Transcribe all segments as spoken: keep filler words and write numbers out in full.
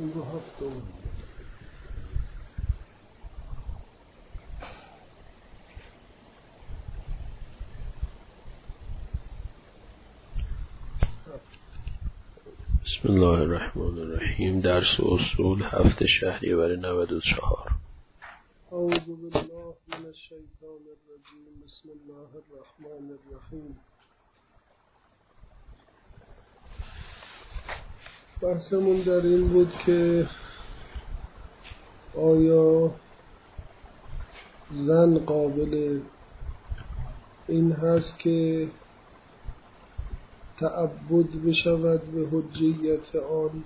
اون رو هفتم. بسم الله الرحمن الرحیم. درس اصول هفت شهریور نود و چهار. اعوذ بالله من الشیطان الرجیم. بسم الله الرحمن الرحیم. بحثمون در این بود که آیا زن قابل این هست که تعبد بشود به حجیت آن؟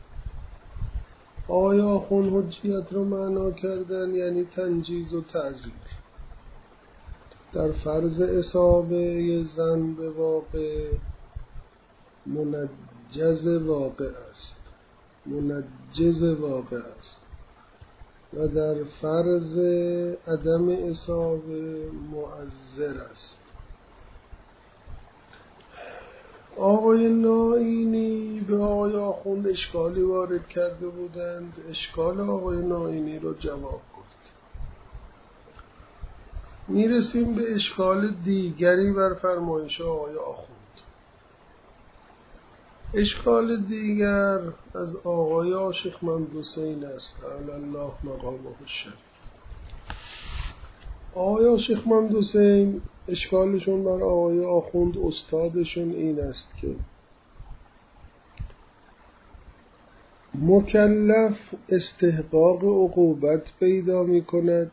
آیا خون حجیت رو معنا کردن یعنی تنجیز و تعزیر در فرض اصابه زن به واقع منجز واقع است منجز واقع است و در فرض عدم اصابه مؤثر است. آقای نائینی به آقای آخوند اشکالی وارد کرده بودند. اشکال آقای نائینی رو جواب گفت. میرسیم به اشکال دیگری بر فرمایش آقای آخوند. اشکال دیگر از آقای عاشقمند حسین است علی الله مقامه الشریف. آقای عاشقمند حسین اشکالشون بر آقای آخوند استادشون این است که مکلف استحقاق عقوبت پیدا می کند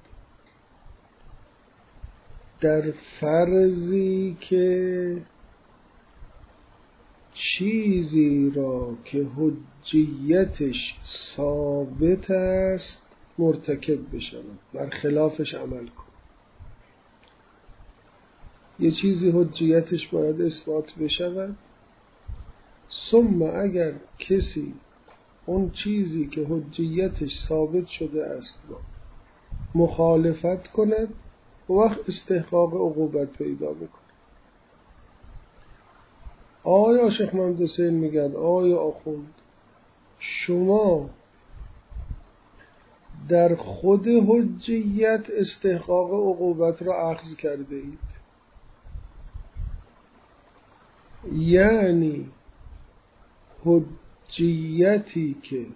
در فرضی که چیزی را که حجیتش ثابت است مرتکب بشود، بر خلافش عمل کند. یه چیزی حجیتش باید اثبات بشود، ثم اگر کسی اون چیزی که حجیتش ثابت شده است با مخالفت کند، وقت استحقاق عقوبت پیدا میکنه. آقای عاشقمند حسین میگن آقای آخوند شما در خود حجیت استحقاق عقوبت را اخذ کرده اید، یعنی حجیتی که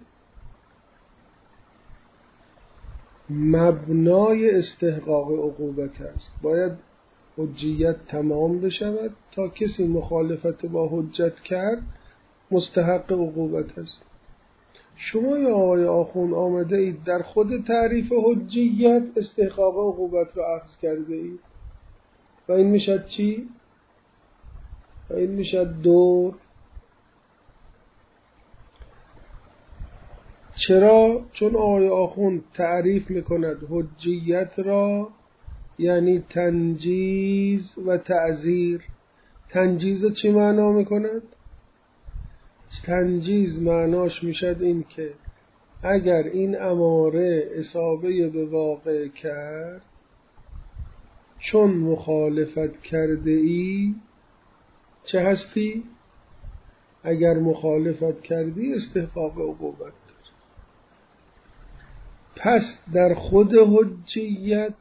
مبنای استحقاق عقوبت است باید حجیت تمام بشود تا کسی مخالفت با حجت کرد مستحق عقوبت است. شما یا آقای آخوند آمده اید در خود تعریف حجیت استحقاق عقوبت را اخذ کرده اید و این میشد چی؟ و این میشد دور. چرا؟ چون آقای آخوند تعریف میکند حجیت را یعنی تنجیز و تعزیر. تنجیز چی معنا میکند؟ تنجیز معناش میشد این که اگر این اماره اصابه به واقع کرد چون مخالفت کرده ای چه هستی؟ اگر مخالفت کردی استحقاق عقوبت داری. پس در خود حجیت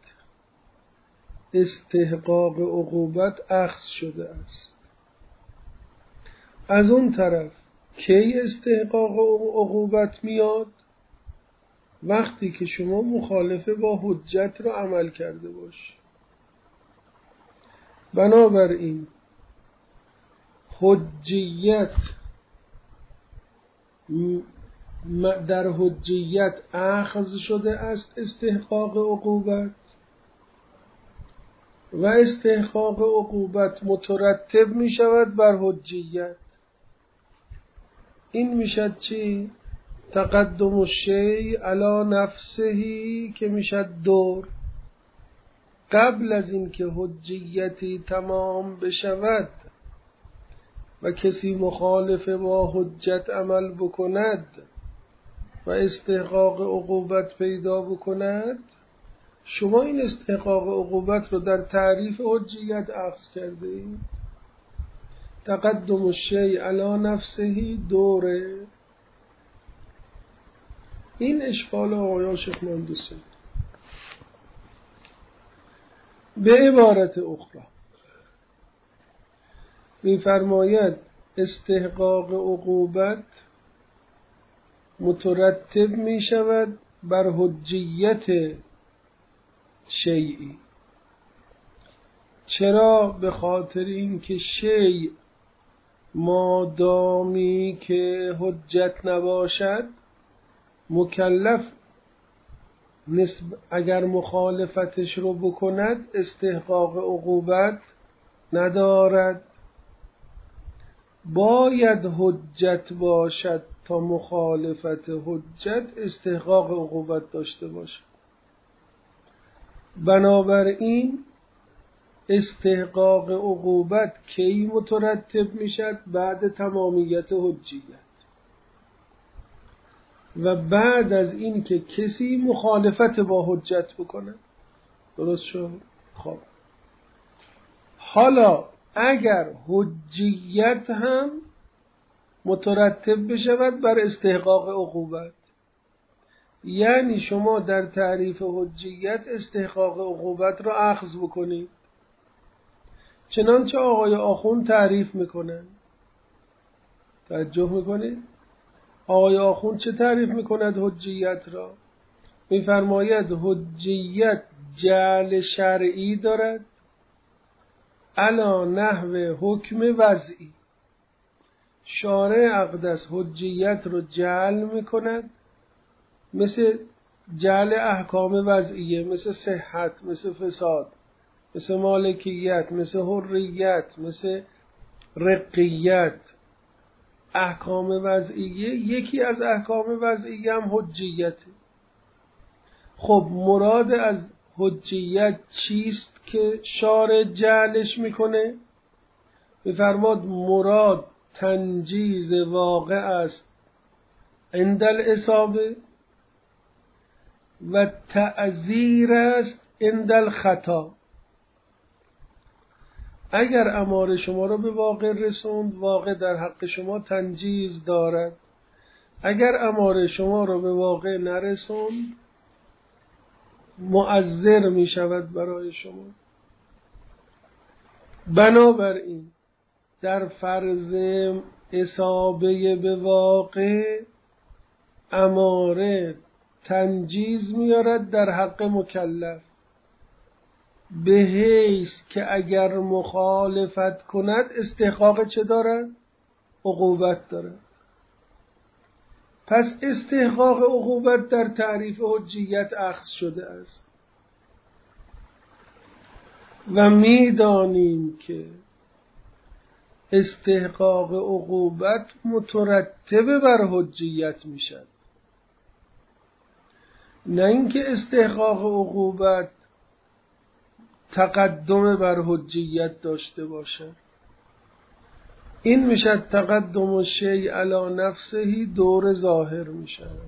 استحقاق عقوبت اخذ شده است. از اون طرف کی استحقاق عقوبت میاد؟ وقتی که شما مخالفه با حجت را عمل کرده باشی. بنابراین حجیت در حجیت اخذ شده است استحقاق عقوبت و استحقاق عقوبت مترتب می شود بر حجیت. این میشد چی؟ تقدم الشیء علی نفسهی که میشد دور. قبل از این که حجیتی تمام بشود و کسی مخالف با حجت عمل بکند و استحقاق عقوبت پیدا بکند، شما این استحقاق عقوبت رو در تعریف حجیت اخذ کرده اید. تقدم الشیء علی نفسه دوره. این اشکال آقای شیخ مهندسی. به عبارت اخرى می‌فرماید استحقاق عقوبت مترتب می شود بر حجیت شیئی. چرا؟ به خاطر این که شیء مادامی که حجت نباشد مکلف نسب اگر مخالفتش رو بکند استحقاق عقوبت ندارد. باید حجت باشد تا مخالفت حجت استحقاق عقوبت داشته باشد. بنابراین استحقاق عقوبت کی مترتب میشد؟ بعد تمامیت حجیت و بعد از این که کسی مخالفت با حجت بکنه. درست شد؟ خب حالا اگر حجیت هم مترتب بشود بر استحقاق عقوبت، یعنی شما در تعریف حجیت استحقاق عقوبت را اخذ بکنید چنانچه آقای آخوند تعریف میکنن. توجه میکنید؟ آقای آخوند چه تعریف میکند حجیت را؟ میفرماید حجیت جعل شرعی دارد علی نحو حکم وضعی. شارع اقدس حجیت رو جعل میکند مثل جعل احکام وضعیه، مثل صحت، مثل فساد، مثل مالکیت، مثل حریت، مثل رقیت. احکام وضعیه یکی از احکام وضعیه هم حجیته. خب مراد از حجیت چیست که شارع جعلش میکنه؟ بفرماد مراد تنجیز واقع است عند الاصابه و تعزیر است عند الخطا. اگر امر شما را به واقع رسوند، واقع در حق شما تنجیز دارد. اگر امر شما را به واقع نرسوند، معذر می شود برای شما. بنابراین در فرض اصابه به واقع اماره تنجیز میارد در حق مکلف، به حیث که اگر مخالفت کند استحقاق چه دارد؟ عقوبت دارد. پس استحقاق عقوبت در تعریف حجیت اخذ شده است و میدانیم که استحقاق عقوبت مترتب بر حجیت میشد، نه اینکه استحقاق عقوبت تقدم بر حجیت داشته باشد. این میشد تقدم الشیء علی نفسه دور ظاهر میشد.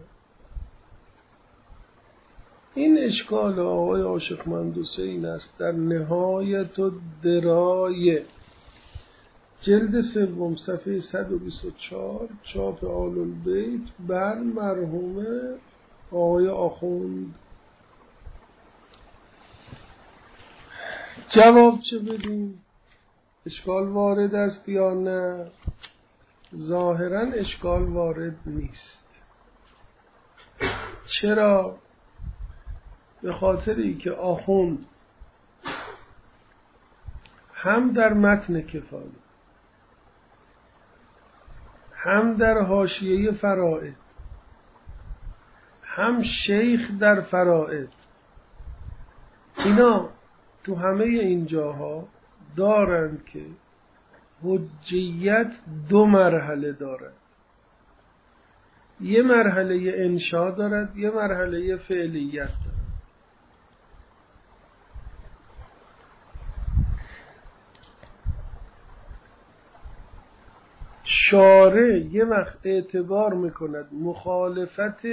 این اشکال آقای عاشقمند حسین است در نهایت الدرایه جلد سوم صفحه صد و بیست و چهار چاپ آل البیت بر مرحوم آقای آخوند. جواب چه بدیم؟ اشکال وارد است یا نه؟ ظاهرا اشکال وارد نیست. چرا؟ به خاطری که آخوند هم در متن کفایه هم در حاشیه فرائض هم شیخ در فرائض، اینا تو همه این جاها دارند که حجیت دو مرحله دارد. یه مرحله انشا دارد، یه مرحله فعلیت دارد. شارع یه وقت اعتبار میکند مخالفت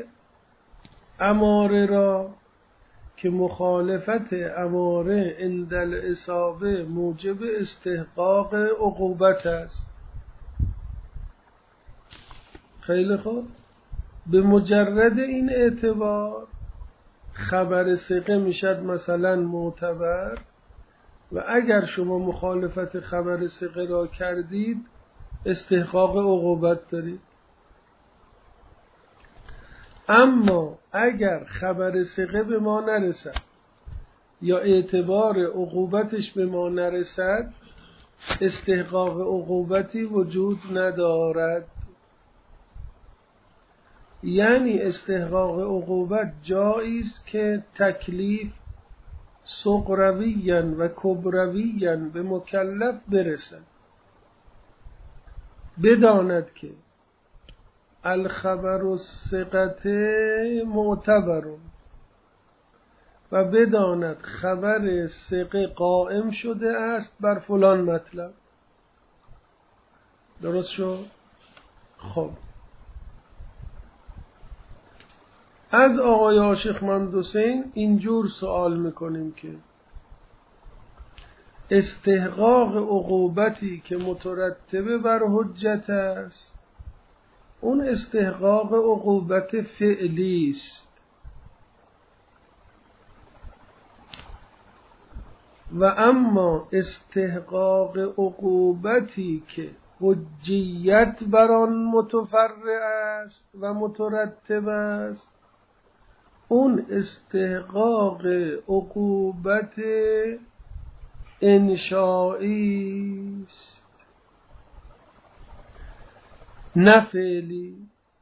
اماره را که مخالفت اماره عند الاصابه موجب استحقاق عقوبت است. خیلی خوب. به مجرد این اعتبار خبر ثقه میشد مثلا معتبر و اگر شما مخالفت خبر ثقه را کردید استحقاق عقوبت دارید. اما اگر خبر ثقه به ما نرسد یا اعتبار عقوبتش به ما نرسد استحقاق عقوبتی وجود ندارد. یعنی استحقاق عقوبت جایی است که تکلیف صغرویاً و کبرویاً به مکلف برسد، بداند که الخبر الثقة معتبر و بداند خبر ثقه قائم شده است بر فلان مطلب. درست شد؟ خب از آقای عاشقمند حسین اینجور سوال میکنیم که استحقاق عقوبتی که مترتبه بر حجت است اون استحقاق عقوبت فعلی است و اما استحقاق عقوبتی که حجیت بر آن متفرع است و مترتب است اون استحقاق عقوبت انشائی است نه فعلی.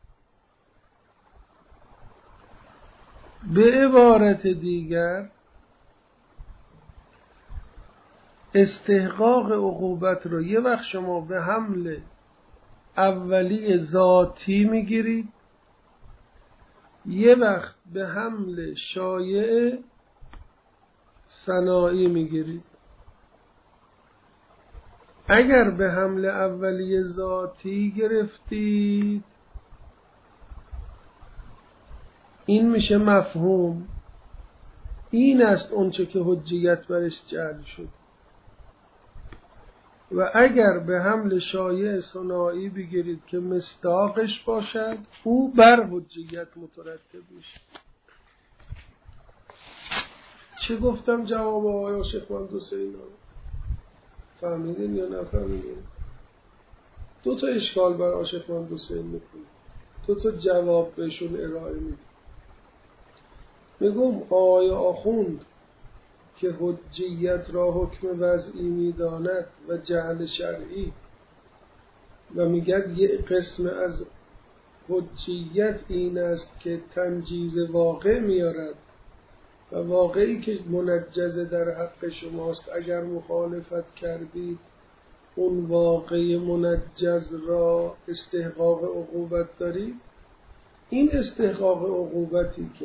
به عبارت دیگر استحقاق عقوبت رو یه وقت شما به حمل اولی ذاتی میگیرید، یه وقت به حمل شایع ثنایی میگیرید. اگر به حمل اولی ذاتی گرفتید این میشه مفهوم، این است اونچه که حجیت برش جعل شد. و اگر به حمل شایع ثنایی بگیرید که مصداقش باشد او بر حجیت مترتب میشه. چه گفتم جواب آقای عاشقمند حسین؟ فهمیدین یا نفهمیدین؟ دو تا اشکال بر عاشقمند حسین میکنه، دو تا جواب بهشون ارائه میده. میگم آقای آخوند که حجیت را حکم وضعی میداند و جعل شرعی و میگد یک قسم از حجیت این است که تنجیز واقع میارد و واقعی که منجز در حق شماست اگر مخالفت کردید اون واقع منجز را استحقاق عقوبت دارید. این استحقاق عقوبتی که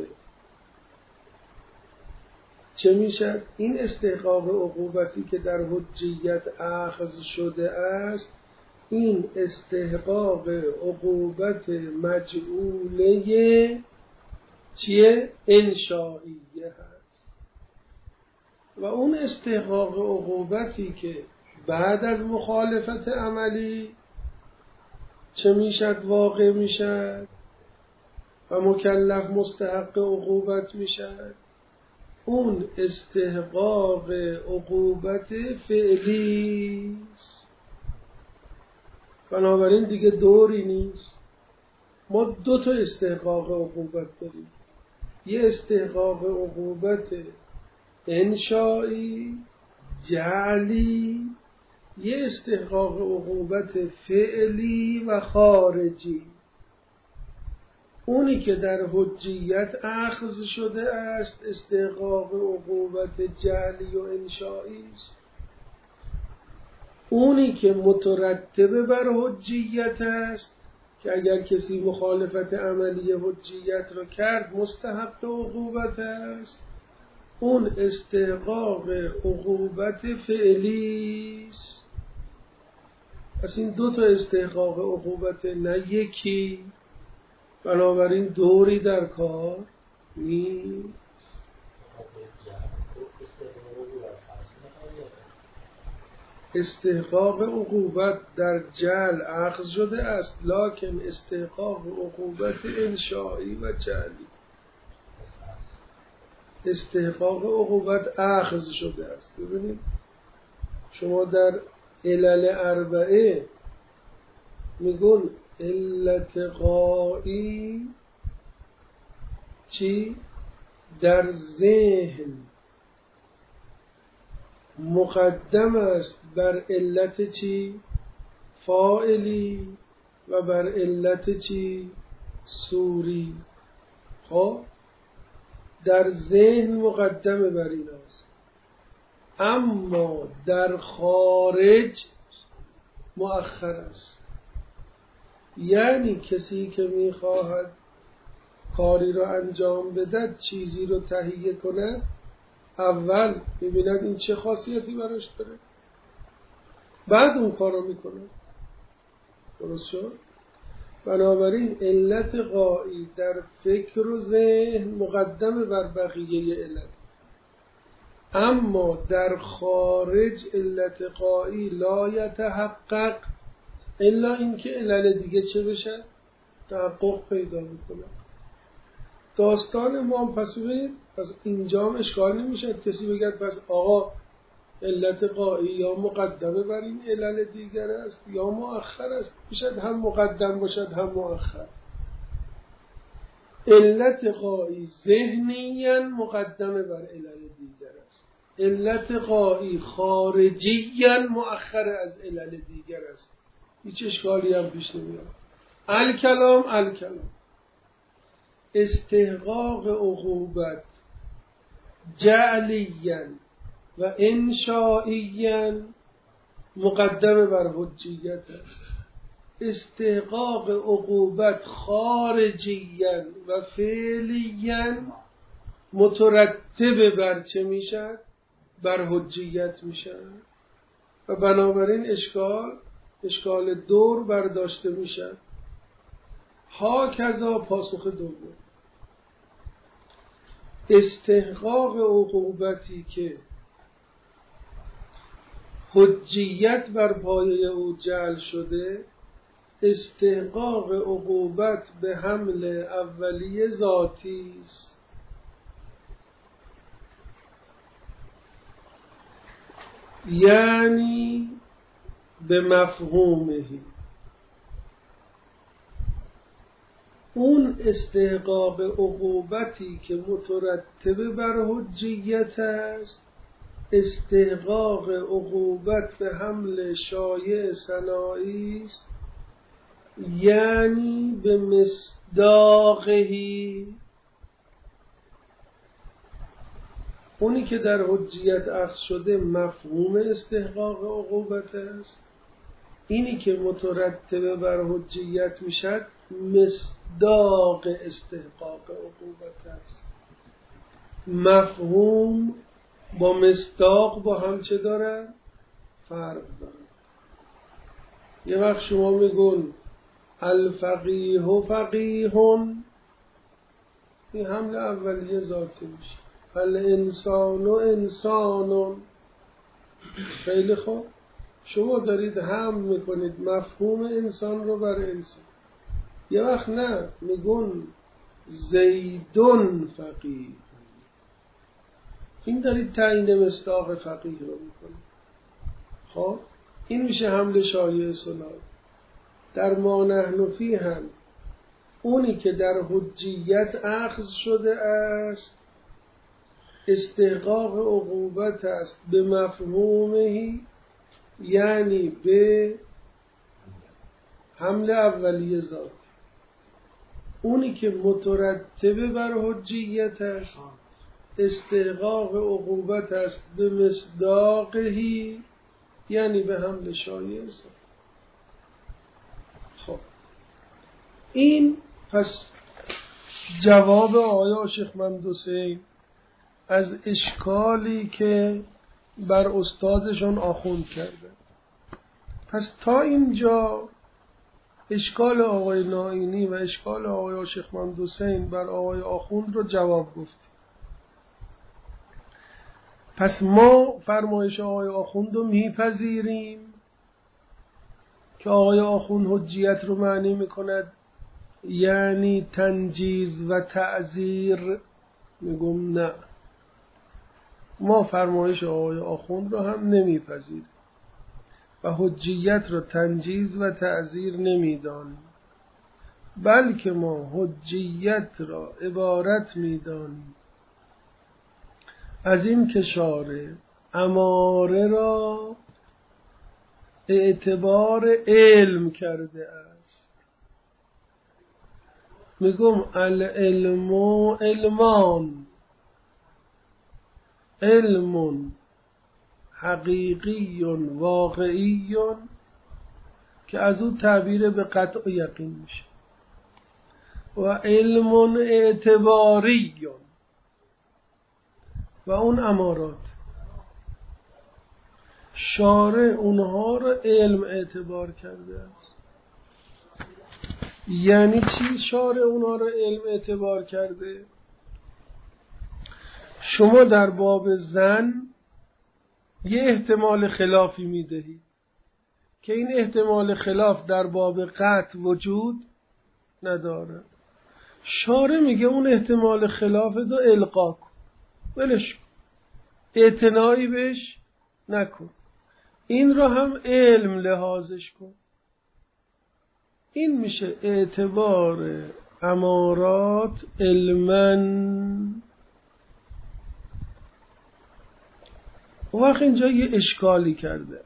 چه میشد؟ این استحقاق عقوبتی که در حجیت اخذ شده است این استحقاق عقوبت مجعوله چیه؟ انشائیه هست. و اون استحقاق عقوبتی که بعد از مخالفت عملی چه میشد؟ واقع میشد و مکلف مستحق عقوبت میشد، اون استحقاق عقوبت فعلی است. بنابراین دیگه دوری نیست، ما دو تا استحقاق عقوبت داریم، یه استحقاق عقوبت انشائی جعلی، یه استحقاق عقوبت فعلی و خارجی. اونی که در حجیت اخذ شده است استحقاق عقوبت جعلی و انشائی است. اونی که مترتب بر حجیت است که اگر کسی مخالفت عملی حجیت را کرد مستحق عقوبت است، اون استحقاق عقوبت فعلی است. پس این دو تا استحقاق عقوبت نه یکی، بنابراین دوری در کار نیست. استحقاق عقوبت در جعل اخذ شده است، لکن استحقاق عقوبت انشایی و جعلی استحقاق عقوبت اخذ شده است. ببینید شما در علل اربعه میگون علت غایی چی؟ در ذهن مقدم است بر علت چی؟ فاعلی و بر علت چی؟ صوری. خب در ذهن مقدم بر این است، اما در خارج مؤخر است. یعنی کسی که میخواهد کاری را انجام بدهد، چیزی رو تهیه کند، اول میبیند این چه خاصیتی براش داره، بعد اون کار رو میکنه. درست شد؟ بنابراین علت غایی در فکر و ذهن مقدم بر بقیه علت، اما در خارج علت غایی لا یتحقق الا اینکه علل دیگه چه بشه؟ تحقق پیدا میکنه. داستان ما هم پس ببینید، پس اینجا هم اشکال نمیشه کسی بگد پس آقا علت غایی یا مقدمه بر این علل دیگر است یا مؤخر است. میشد هم مقدم باشد هم مؤخر. علت غایی ذهنیاً مقدمه بر علل دیگر است، علت غایی خارجیاً مؤخر از علل دیگر است. هیچ اشکالی هم پیش نمیاد. الکلام الکلام استحقاق عقوبت جعلیاً و انشائیاً مقدمه بر حجیت است. استحقاق عقوبت خارجیاً و فعلیاً مترتب بر چه میشد؟ بر حجیت میشد. و بنابراین اشکال اشکال دور برداشته میشد. ها کذا پاسخ دوم، استحقاق عقوبتی که حجیت بر پایه او جعل شده، استحقاق عقوبت به حمل اولیه ذاتی است. یعنی به مفهومه. اون استحقاق عقوبتی که مترتب بر حجیت است، استحقاق عقوبت به حمل شایع صناعی است، یعنی به مصداقهی. اونی که در حجیت اخذ شده مفهوم استحقاق عقوبت است، اینی که مترتب بر حجیت میشد مصداق استحقاق عقوبت است. مفهوم با مصداق با هم چه دارن؟ فرق دارن. یه وقت شما میگون الفقیه و فقیهون، این حمل اولیه ذاتی میشه. الانسان و انسانون. خیلی خوب، شما دارید حمل میکنید مفهوم انسان رو بر انسان. یه وقت نه، میگون زیدون فقیه، این دارید تعیین مصداق فقیه رو میکنید. خب این میشه حمل شایع صناعی. در ما نحن فی هم اونی که در حجیت اخذ شده است استحقاق عقوبت است به مفهومه، یعنی به حمل اولیه ذات. اونی که مترتب بر حجیت است استحقاق عقوبت است به مصداقهی، یعنی به حمل شایع ذات. خب این پس جواب آقای شیخ محمد حسین از اشکالی که بر استادشون آخوند کرده. پس تا اینجا اشکال آقای نائینی و اشکال آقای شیخ محمد حسین بر آقای آخوند رو جواب گفت. پس ما فرمایش آقای آخوند رو میپذیریم که آقای آخوند حجیت رو معنی میکند یعنی تنجیز و تعزیر. میگم نه، ما فرمایش آقای آخوند رو هم نمیپذیریم و حجیت رو تنجیز و تعزیر نمیدانیم، بلکه ما حجیت را عبارت میدانیم از این که شارع اماره را اعتبار علم کرده است. میگم العلم علمان، علم حقیقی واقعی که از او تعبیر به قطع و یقین میشه، و علم اعتباری و اون امارات شارع اونها رو علم اعتبار کرده است. یعنی چی شارع اونها رو علم اعتبار کرده؟ شما در باب زن یه احتمال خلافی میدهید که این احتمال خلاف در باب قطع وجود نداره. شارع میگه اون احتمال خلاف دو القا کن، ولش کن، اعتنایی بهش نکن، این رو هم علم لحاظش کن. این میشه اعتبار امارات علماً. و وقت اینجا یه اشکالی کرده،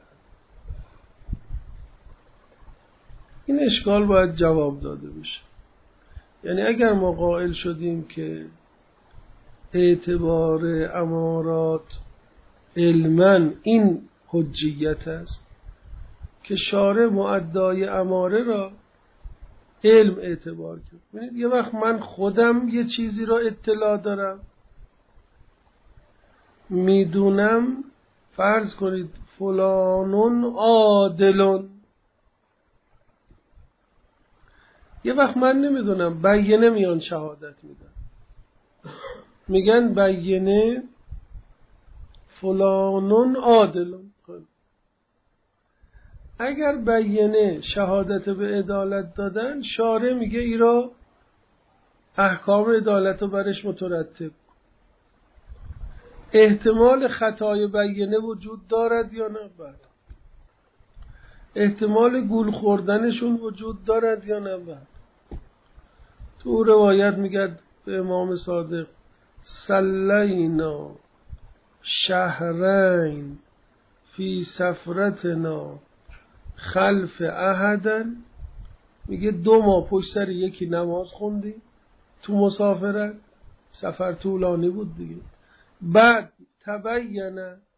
این اشکال باید جواب داده بشه. یعنی اگر ما قائل شدیم که اعتبار امارات علماً این حجیت است که شارع معدای اماره را علم اعتبار کرد. ببینید یه وقت من خودم یه چیزی را اطلاع دارم، میدونم، فرض کنید فلانون عادلون، یه وقت من نمیدونم، بیینه میان شهادت میدن، میگن بیینه فلانون عادلون. اگر بیینه شهادت به عدالت دادن، شارع میگه ای را احکام عدالت رو برش مترتب. احتمال خطای بیینه وجود دارد یا نه؟ بله. احتمال گول خوردنشون وجود دارد یا نه؟ بله. تو روایت میگه به امام صادق صلینا شهرین فی سفرتنا خلف احدن، میگه دو ماه پشت سر یکی نماز خوندی تو مسافرت، سفر طولانی بود دیگه، بعد تبین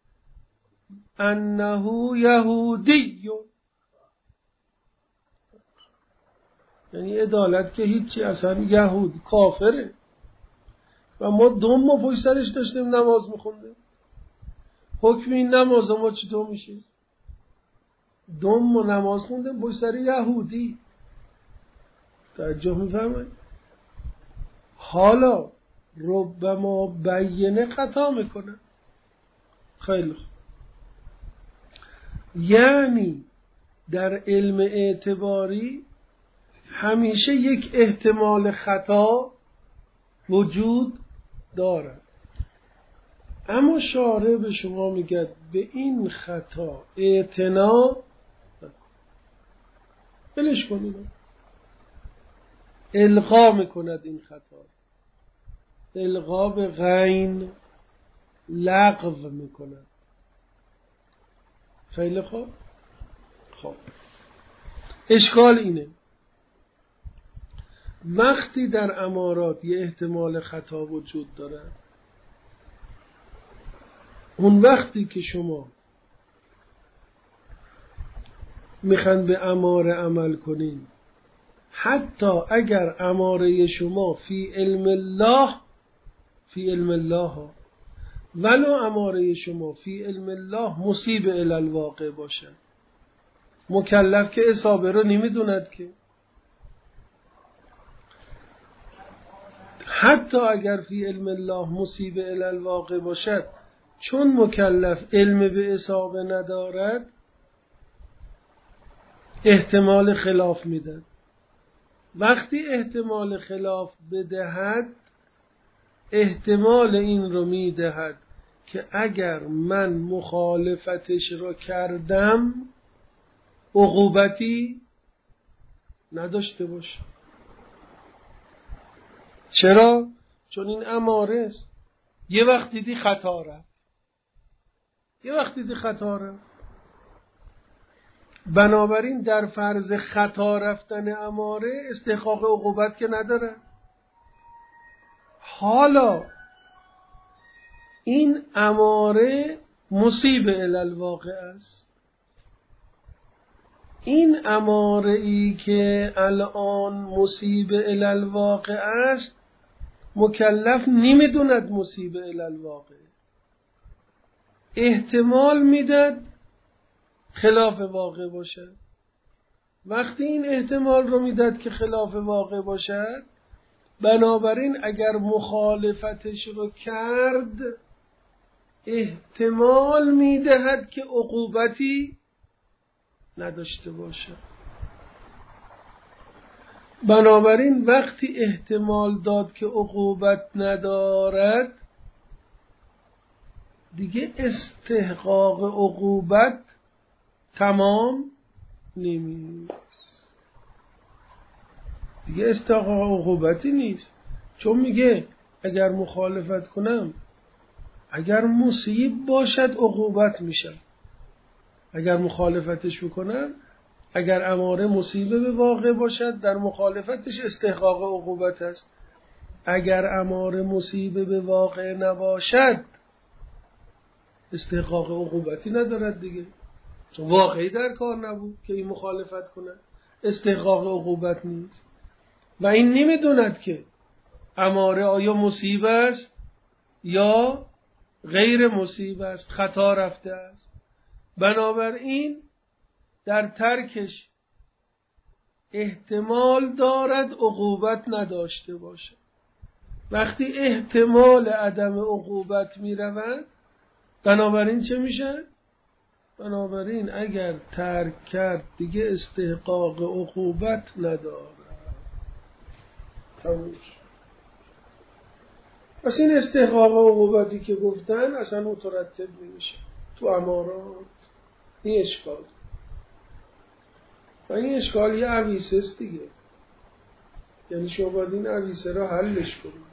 انه یهودی، یعنی عدالت که هیچی، اصلا یهود کافره و ما دو ماه پشت سرش داشتیم نماز میخوندیم. حکم این نماز ما چطور میشه؟ دو ماه نماز خوندیم پشت سر یهودی. توجه میفهمید؟ حالا ربما بیینه خطا میکنه. خیلی خوب، یعنی در علم اعتباری همیشه یک احتمال خطا وجود دارد، اما شارع به شما میگه به این خطا اعتنا بلش کنید، الغا میکند این خطا، الغا به غین، لغو میکند. خیلی خوب. خب اشکال اینه وقتی در امارات یه احتمال خطا وجود داره، اون وقتی که شما میخوان به اماره عمل کنین، حتی اگر اماره شما فی علم الله فی علم الله ها، ولو اماره شما فی علم الله مصیب الی الواقع باشه، مکلف که اصابه رو نمیدوند که، حتی اگر فی علم الله مصیب الی الواقع باشد، چون مکلف علم به اصابه ندارد احتمال خلاف میدن. وقتی احتمال خلاف بدهد احتمال این رو میدهد که اگر من مخالفتش رو کردم عقوبتی نداشته باشه. چرا؟ چون این اماره است. یه وقت دیدی خطا رفت، یه وقت دیدی خطا رفت. بنابراین در فرض خطا رفتن اماره استحقاق عقوبت که نداره. حالا این اماره مصیب الی الواقع است. این اماره ای که الان مصیب الی الواقع است مکلف نمیدوند مصیب الی الواقع، احتمال میداد خلاف واقع باشد. وقتی این احتمال رو میداد که خلاف واقع باشد، بنابراین اگر مخالفتش رو کرد احتمال میدهد که عقوبتی نداشته باشد. بنابراین وقتی احتمال داد که عقوبت ندارد دیگه استحقاق عقوبت تمام نمیست، دیگه استحقاق عقوبتی نیست. چون میگه اگر مخالفت کنم اگر مصیب باشد عقوبت میشم، اگر مخالفتش بکنم اگر اماره مصیبه به واقع باشد در مخالفتش استحقاق عقوبت است. اگر اماره مصیبه به واقع نباشد استحقاق عقوبتی ندارد دیگه، چون واقعی در کار نبود که این مخالفت کنه، استحقاق عقوبت نیست. و این نمیدوند که اماره آیا مصیبه است یا غیر مصیبه است، خطا رفته است. بنابراین در ترکش احتمال دارد عقوبت نداشته باشد. وقتی احتمال عدم عقوبت می رود بنابراین چه میشه؟ بنابراین اگر ترک کرد دیگه استحقاق عقوبت ندارد. تموم شد. پس این استحقاق عقوبتی که گفتن اصلا مترتب نمیشه تو امارات. این اشکال و این اشکال یه عویسه است دیگه، یعنی شما باید این عویسه را حلش کنید،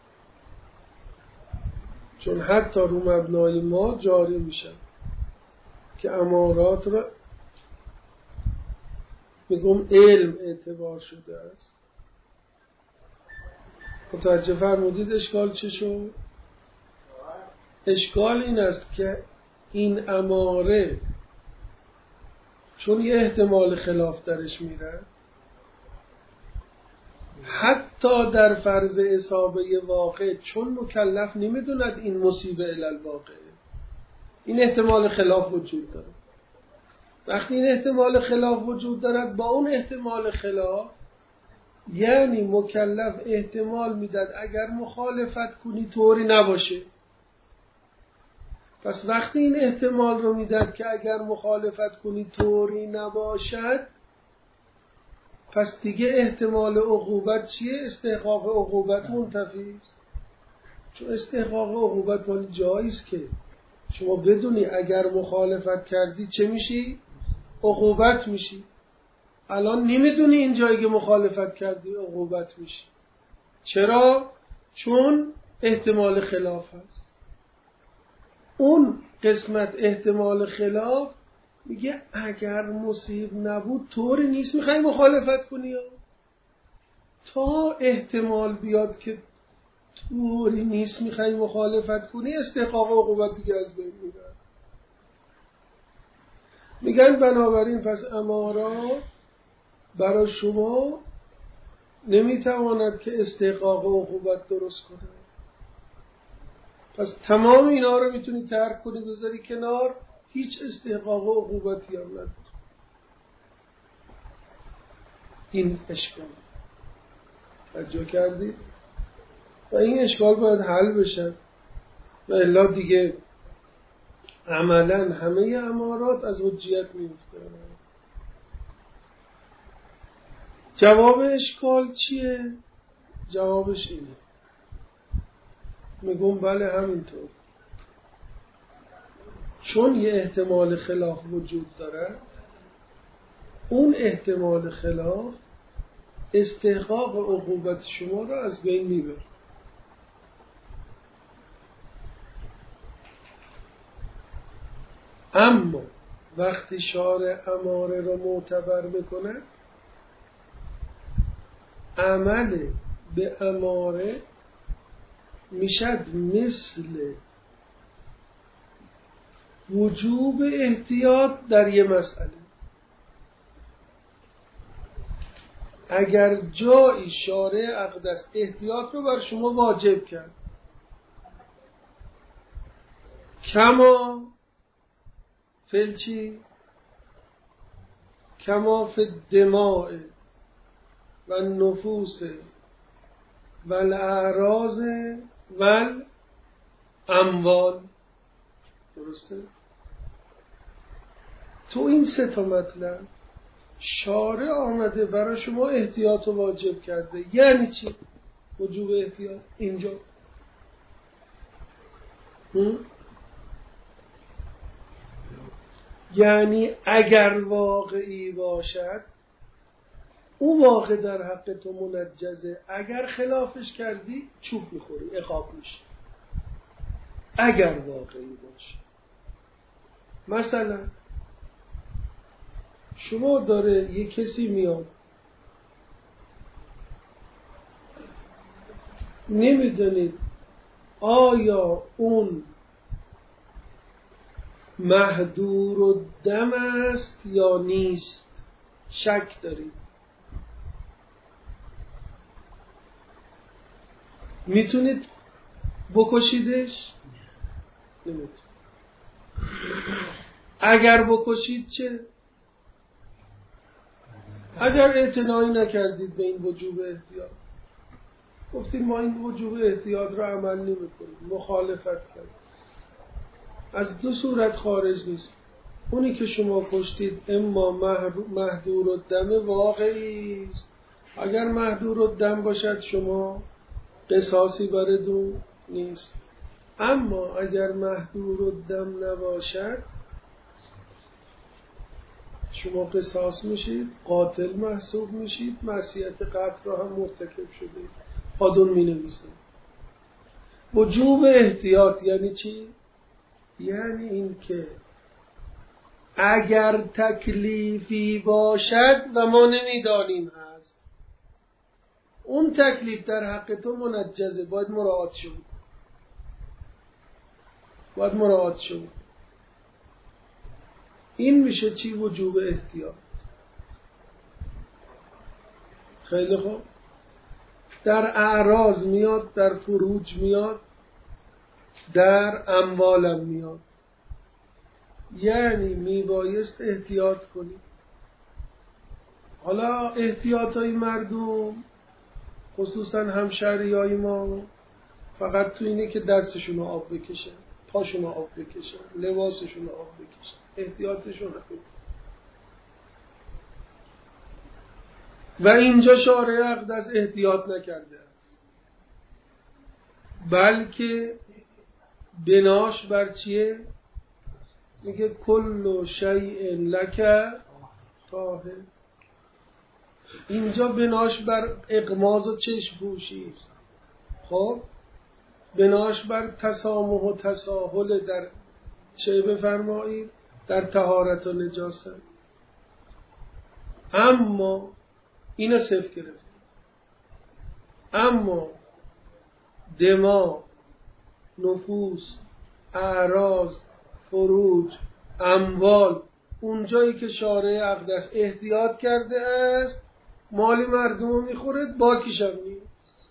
چون حتی رو مبنای ما جاری میشن که امارات را میگم علم اعتبار شده است. متوجه فرمودید اشکال چه شد؟ اشکال این است که این اماره چون یه احتمال خلاف درش میره، حتی در فرض اصابه واقع چون مکلف نمیدوند این مصیبه الی الواقع، این احتمال خلاف وجود داره. وقتی این احتمال خلاف وجود دارد با اون احتمال خلاف یعنی مکلف احتمال میداد اگر مخالفت کنی طوری نباشه. پس وقتی این احتمال رو میداد که اگر مخالفت کنی طوری نباشد، پس دیگه احتمال عقوبت چیه؟ استحقاق عقوبت منتفی است. چون استحقاق عقوبت مال جاییست که شما بدونی اگر مخالفت کردی چه میشی؟ عقوبت میشی. الان نمیدونی این جایی که مخالفت کردی عقوبت میشی. چرا؟ چون احتمال خلاف هست. اون قسمت احتمال خلاف میگه اگر مصیب نبود طوری نیست میخوای مخالفت کنی یا تا احتمال بیاد که طوری نیست میخوای مخالفت کنی استحقاق عقوبت دیگه از بین میره. میگن بنابراین پس امارات برای شما نمیتواند که استحقاق عقوبت درست کنه. پس تمام اینا رو میتونی ترک کنی بذاری کنار، هیچ استحقاق عقوبتی هم نداره. این اشکال توجه کردید؟ و این اشکال باید حل بشه و الا دیگه عملا همه امارات از حجیت میفته. جواب اشکال چیه؟ جوابش اینه، میگم بله همینطور، چون یه احتمال خلاف وجود داره، اون احتمال خلاف استحقاق عقوبت شما را از بین میبره. اما وقتی شارع اماره را معتبر میکنه، عمل به اماره میشد مثل وجوب احتیاط در یه مسئله. اگر جایی شارع اقدس احتیاط رو بر شما واجب کرد، کما فلچی کما فی الدماء و النفوس و الاعراض و الاموال، درسته؟ تو این سه تا مطلب شارع آمده برای شما احتیاط رو واجب کرده. یعنی چی وجوب احتیاط اینجا؟ هم؟ یعنی اگر واقعی باشد، او واقع در حق تو منجزه، اگر خلافش کردی چوب میخوری، عقاب میشی. اگر واقعی باشه، مثلا شما داره یه کسی میاد نمیدونید آیا اون محدور الدم است یا نیست، شک دارید، میتونید بکشیدش؟ نمیتونید. اگر بکشید چه؟ اگر اعتنایی نکردید به این وجوب احتیاط، گفتید ما این وجوب احتیاط رو عمل نمی کنیم، مخالفت کردید، از دو صورت خارج نیست. اونی که شما کشتید اما محدور الدم واقعی است، اگر محدور الدم باشد شما قصاصی بردون نیست. اما اگر محدور الدم نباشد شما قصاص میشید، قاتل محسوب میشید، معصیت قتل را هم مرتکب شده. آدون می نویسه وجوب احتیاط یعنی چی؟ یعنی این که اگر تکلیفی باشد و ما نمیدانیم هست، اون تکلیف در حق تو منجزه، باید مراعات شد، باید مراعات شد. این میشه چی؟ وجوب احتیاط. خیلی خوب، در اعراض میاد، در فروج میاد، در اموالم میاد. یعنی میبایست احتیاط کنی. حالا احتیاطای مردم خصوصا همشهریای ما فقط تو اینه که دستشون رو آب بکشن، پاشون رو آب بکشن، لباسشون رو آب بکشن، احتیاطشون رو بکشن. و اینجا شارع اقدس احتیاط نکرده است، بلکه بناش بر چیه؟ میگه کل شیء لک طاهر. اینجا بناش بر اغماض و چشم پوشی است. خب بناش بر تسامح و تساهل در چه بفرمایید؟ در طهارت و نجاست. اما اینو صفر گرفت. اما دما، نفوس، اعراض، فروج، اموال، اونجایی که شارع اقدس احتیاط کرده است، مال مردم میخورد، باکیش هم نیست.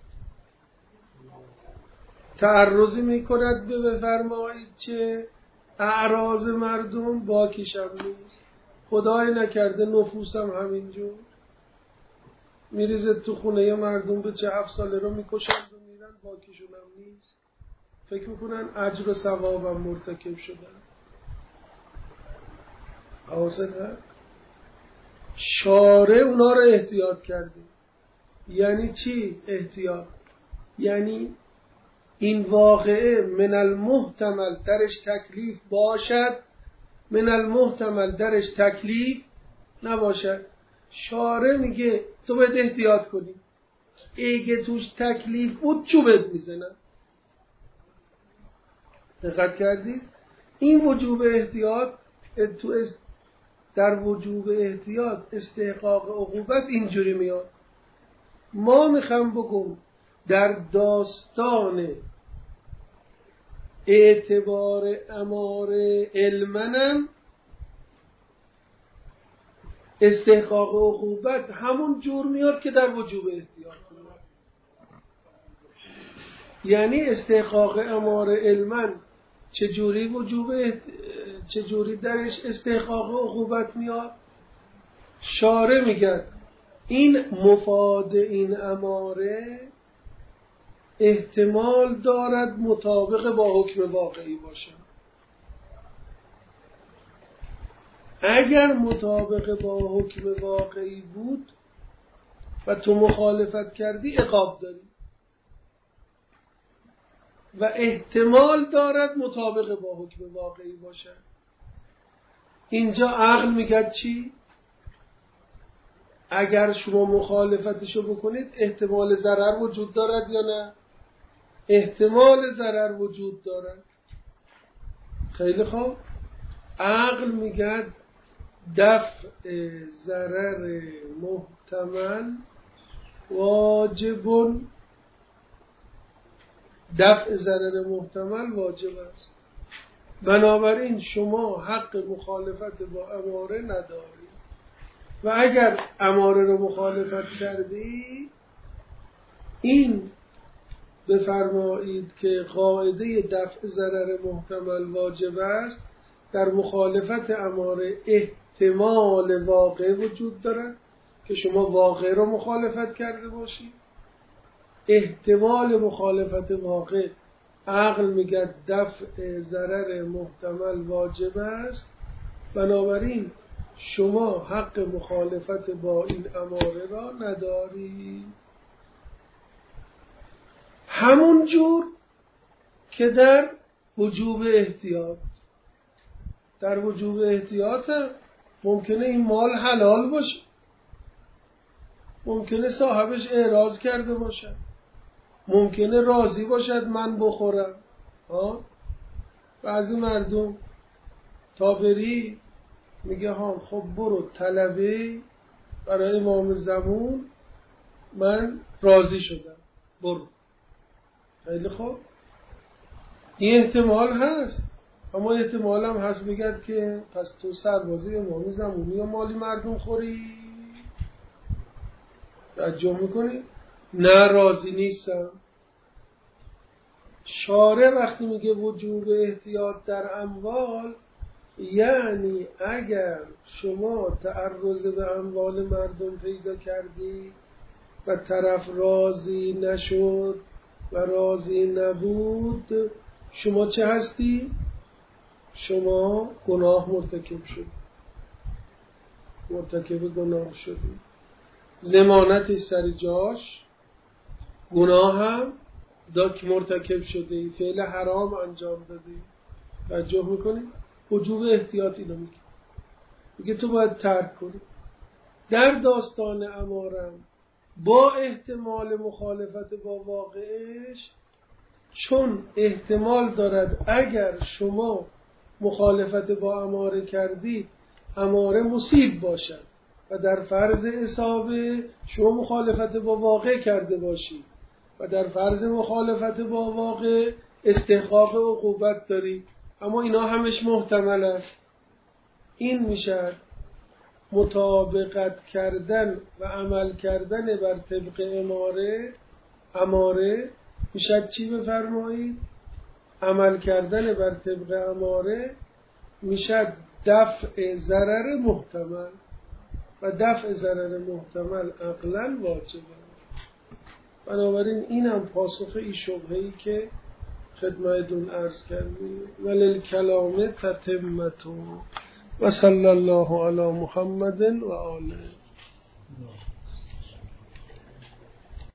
تعرضی میکند به بفرمایید چه؟ اعراض مردم، باکیش هم نیست. خدای نکرده نفوسم همینجور میریزه تو خونه مردم، به چه هفت ساله رو میکشند و میرن، باکیشون هم نیست. فکر میکنن اجر و ثوابم مرتکب شدن. حواست هست؟ شارع اونا رو احتیاط کرده. یعنی چی احتیاط؟ یعنی این واقعه من المحتمل درش تکلیف باشد، من المحتمل درش تکلیف نباشد. شارع میگه تو باید احتیاط کنی، اگه توش تکلیف بود چوبت میزنن. دقت کردید؟ این وجوب احتیاط تو در وجوب احتیاط استحقاق عقوبت اینجوری میاد. ما میخوام بگم در داستان اعتبار اماره علمنم استحقاق عقوبت همون جور میاد که در وجوب احتیاط میاد. یعنی استحقاق اماره علمن چجوری وجوب احت... چجوری درش استحقاق عقوبت میاد؟ شارع میگن این مفاد این اماره احتمال دارد مطابق با حکم واقعی باشه. اگر مطابق با حکم واقعی بود و تو مخالفت کردی عقاب داری و احتمال دارد مطابق با حکم واقعی باشه. اینجا عقل میگه چی؟ اگر شما مخالفتشو بکنید احتمال ضرر وجود دارد یا نه؟ احتمال ضرر وجود دارد. خیلی خوب. عقل میگه دفع ضرر محتمل واجب، دفع ضرر محتمل واجب است. بنابراین شما حق مخالفت با اماره نداری و اگر اماره رو مخالفت کردی این بفرمایید که قاعده دفع ضرر محتمل واجب است. در مخالفت اماره احتمال واقع وجود دارد که شما واقع رو مخالفت کرده باشید. احتمال مخالفت واقع عقل میگه دفع ضرر محتمل واجب است. بنابراین شما حق مخالفت با این اماره را نداری. همون جور که در وجوب احتیاط، در وجوب احتیاط هم ممکنه این مال حلال باشه، ممکنه صاحبش اعراض کرده باشه، ممکنه راضی باشد من بخورم. ها بعضی مردم تا بری میگه ها خب برو طلبه برای امام زمان، من راضی شدم برو. خیلی خوب، این احتمال هست. اما احتمال هم هست بگد که پس تو سربازی امام زمانی یا مالی مردم خوری. توجه میکنی؟ نه راضی نیستم. شارع وقتی میگه وجوب احتیاط در اموال، یعنی اگر شما تعرض به اموال مردم پیدا کردی و طرف راضی نشد و راضی نبود، شما چه هستی؟ شما گناه مرتکب شدی، مرتکب گناه شدی. ضمانتش سر جاش، گناه هم داک مرتکب شده، فعل حرام انجام دادی. توجه میکنی؟ وجوب احتیاط اینو میگه، میگه تو باید ترک کنی. در داستان امارم با احتمال مخالفت با واقعش، چون احتمال دارد اگر شما مخالفت با اماره کردید اماره مصیب باشد و در فرض اصابه شما مخالفت با واقع کرده باشید و در فرض مخالفت با واقع استحقاق عقوبت دارید. اما اینا همش محتمل است. این میشه مطابقت کردن و عمل کردن بر طبق اماره. اماره میشه چی بفرمایید؟ عمل کردن بر طبق اماره میشه دفع ضرر محتمل و دفع ضرر محتمل عقلاً واجبه. بنابراین این هم پاسخ این شبهه‌ای که خدمتتون عرض کردیم. ولل کلام تتمتو، و صلی الله علی محمد و آله.